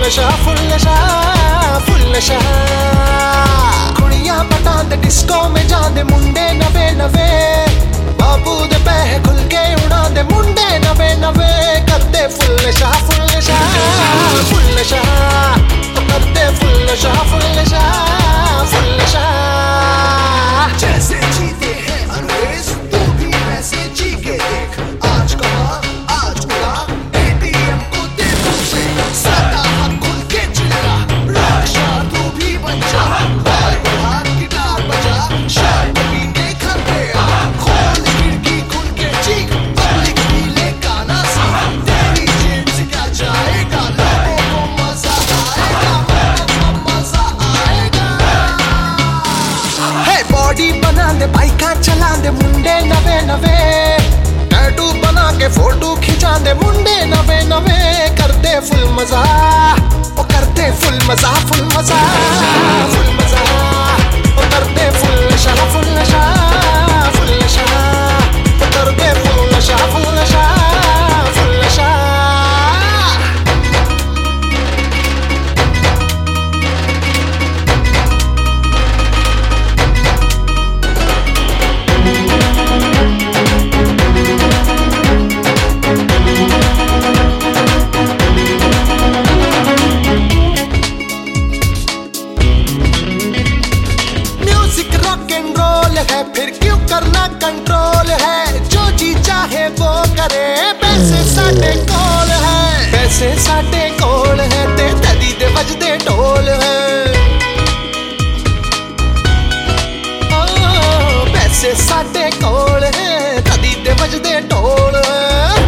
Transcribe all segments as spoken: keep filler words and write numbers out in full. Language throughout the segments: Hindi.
ਨਸ਼ਾ ਫੁੱਲ ਨਸ਼ਾ ਫੁੱਲ ਨਸ਼ਾ ਕੁੜੀਆਂ ਪਟਾਉਂਦੇ ਡਿਸਕੋ ਮੇ ਜਾਂਦੇ ਮੁੰਡੇ ਨਵੇਂ ਨਵੇਂ ਬਾਬੂ ਦੇ ਪੈਸੇ ਖੁੱਲ ਕੇ ਉਡਾਉਂਦੇ ਮੁੰਡੇ ਨਵੇਂ ਨਵੇਂ ਕਰਦੇ ਫੁੱਲ ਨਸ਼ਾ ਫੁੱਲ ਨਸ਼ਾ ਫੁੱਲ ਨਸ਼ਾ ਕਰਦੇ ਫੁੱਲ ਨਸ਼ਾ ਫੁੱਲ ਨਸ਼ਾ फुल नशा जैसे जीते हैं अंग्रेज तो भी वैसे जी के देख आज कहा आज उड़ा एटीएम को दे मुझे सादा हम खुल के चिल्ला रक्षा तू भी बन जा बाल बढ़ा गिटार बजा शायद भी देखा गया खोल खिड़की खुल के चीख पब्लिक भी ले गाना सी तेरी जेब से क्या जाएगा लोगों को मजा आएगा मजा आएगा बॉडी बनांदे बाइकां चलांदे मुंडे नवे नवे टैटू बना के फोटो खिंचांदे मुंडे नवे नवे करते फुल मजा ओ करते फुल मजा फुल मजा फुल मजा ओ करते फुल नशा फुल नशा फुल नशा ओ करते फुल नशा फुल नशा फुल नशा है फिर क्यों करना कंट्रोल है जो जी चाहे वो करे पैसे साडे कोल है पैसे साडे कोल है ते तदी दे वजदे ढोल है ओ पैसे साडे कोल है तदी दे वजदे ढोल है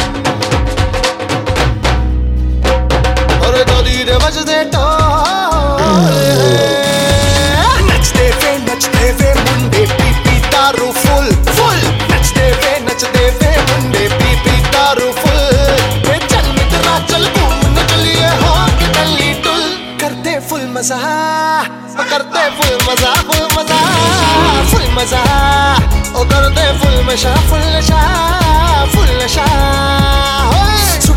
और तदी दे वजदे ढोल है नचते वे नचते वे मुंडे पी पी दारू फुल फुल नचते वे नचते वे मुंडे पी पी दारू फुल वे चल मित्रा चल घूमने चलिए हो के गली टुल करते फुल मजा करते फुल मजा फुल मजा फुल मजा ओ करते फुल नशा फुल नशा फुल नशा